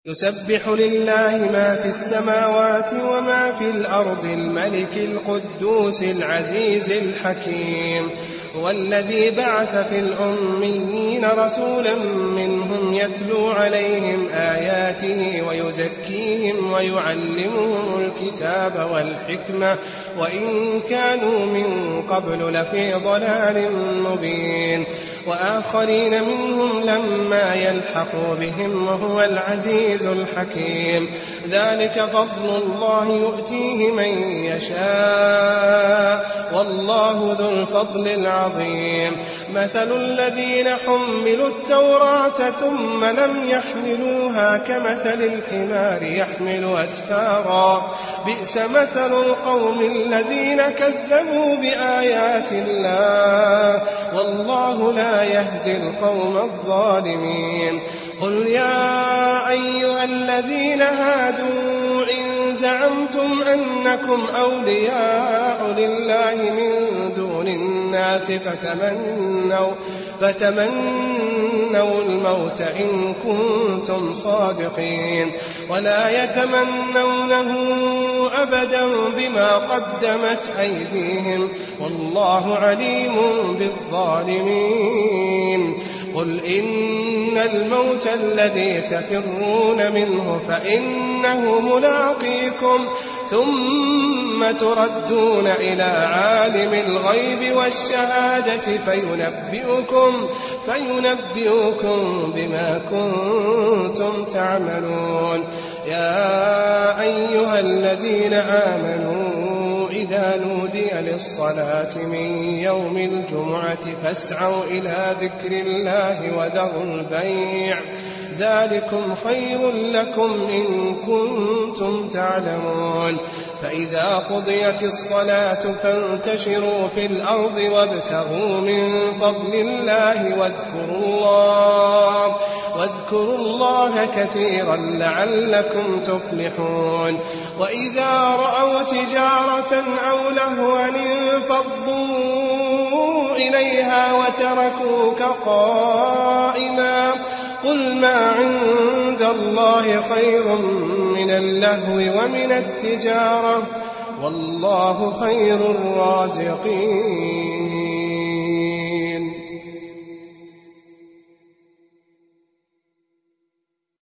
يسبح لله ما في السماوات وما في الأرض الملك القدوس العزيز الحكيم. هو الذي بعث في الأميين رسولا منهم يتلو عليهم آياته ويزكيهم ويعلمهم الكتاب والحكمة وإن كانوا من قبل لفي ضلال مبين، وآخرين منهم لما يلحقوا بهم وهو العزيز الحكيم. ذلك فضل الله يؤتيه من يشاء والله ذو الفضل العظيم. مثل الذين حملوا التوراة ثم لم يحملوها كمثل الحمار يحمل أسفارا، بئس مثل القوم الذين كذبوا بآيات الله والله لا يهدي القوم الظالمين. قل يا أيها الذين هادوا إن زعمتم أنكم أولياء لله من دون الناس فتمنوا الموت إن كنتم صادقين، ولا يتمنونه أبدا بما قدمت أيديهم والله عليم بالظالمين. قل إن الموت الذي تفرون منه فإنه ملاقيكم ثم تردون إلى عالم الغيب والشهادة فينبئكم بما كنتم تعملون. يا أيها الذين آمنوا إذا نودي للصلاة من يوم الجمعة فاسعوا إلى ذكر الله وذروا البيع، ذلكم خير لكم إن كنتم تعلمون. فإذا قضيت الصلاة فانتشروا في الأرض وابتغوا من فضل الله واذكروا الله كثيرا لعلكم تفلحون. وإذا رأوا تجارة أو لهوا انفضوا إليها وتركوك قائما، قل ما عند الله خير من اللهو ومن التجارة والله خير الرازقين.